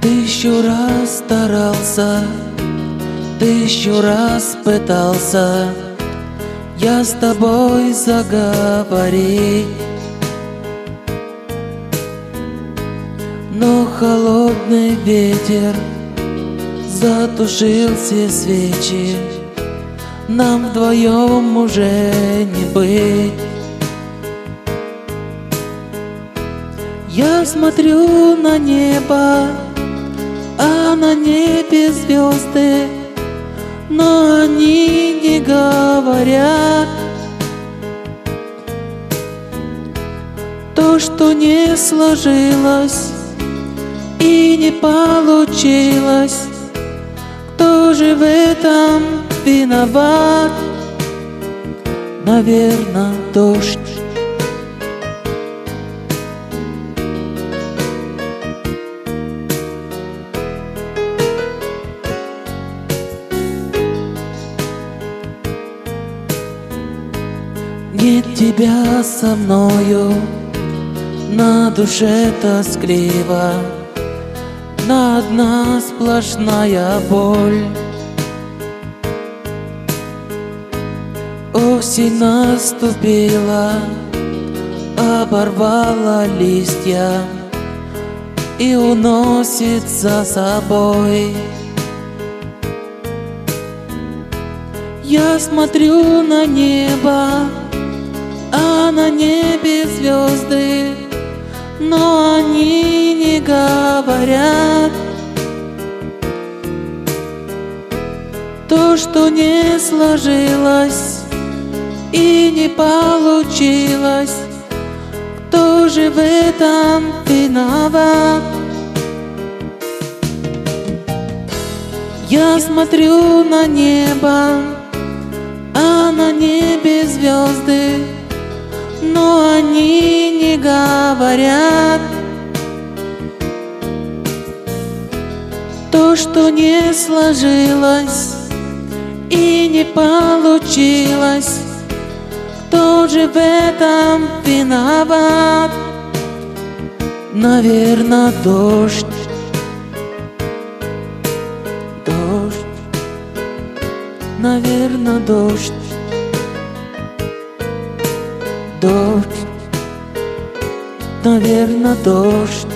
Тысячу раз старался, тысячу раз пытался я с тобой заговорить, но холодный ветер затушил все свечи, нам вдвоем уже не быть. Я смотрю на небо, а на небе звезды, но они не говорят. То, что не сложилось и не получилось, кто же в этом виноват? Наверно, дождь. Нет тебя со мною, на душе тоскливо, на одна сплошная боль. Осень наступила, оборвала листья и уносит за собой. Я смотрю на небо, а на небе звезды, но они не говорят. То, что не сложилось и не получилось, кто же в этом виноват? Я смотрю на небо, а на небе звезды, но они не говорят. То, что не сложилось и не получилось, кто же в этом виноват? Наверно, дождь. Дождь. Наверно, дождь. Дождь, наверно, дождь.